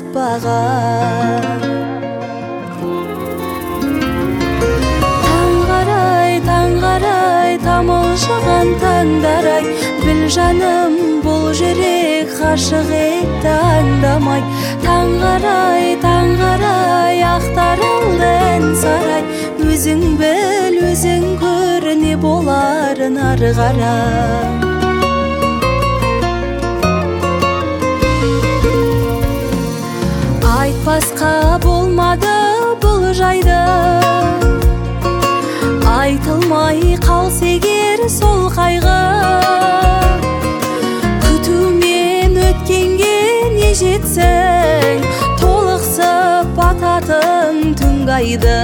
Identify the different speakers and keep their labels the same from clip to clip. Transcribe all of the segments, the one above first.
Speaker 1: саппаган. Таң қарай тамылжыған таңдар-ай, біл жаным бұл жүрек ғашық етті аңдамай. Таң қарай ақтарылды ән сарай, өзің біл өзің көр не боларын ары қарай. Айтпасқа болмады бұл жайды, айтылмай қалса егер сол қайғы, күтумен өткенге не жетсең, толықсып бататын түнгі айды.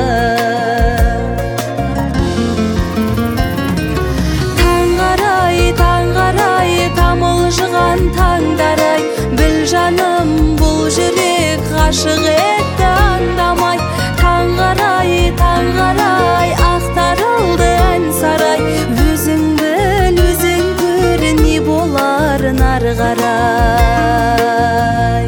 Speaker 1: Таң қарай тамылжыған таңдар-ай, біл жаным бұл жүрек ғашық етті аңдамай. Таң қарай ақтарылды ән сарай, өзің біл өзің көр не боларын ары қарай.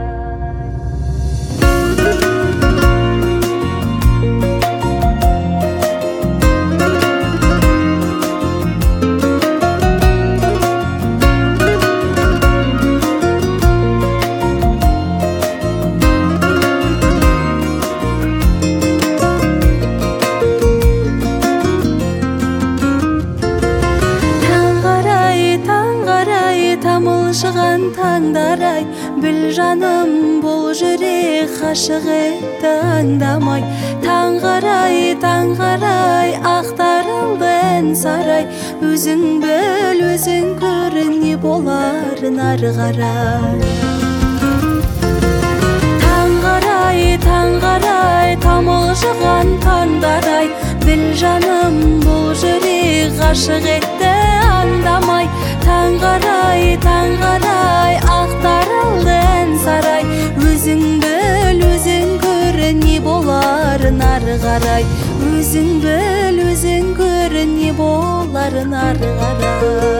Speaker 1: Тамылжыған таңдар-ай, біл жаным бұл жүрек ғашық етті аңдамай. Таң қарай ақтарылды ән сарай, өзің біл өзің көр не боларын ары қарай. Таң қарай тамылжыған таңдар-ай, біл жаным бұл жүрек ғашық етті аңдамай. Таң қарай ақтарылды ән сарай, өзің біл өзің көр не боларын ары қарай. Өзің біл өзің көр не боларын ары қарай.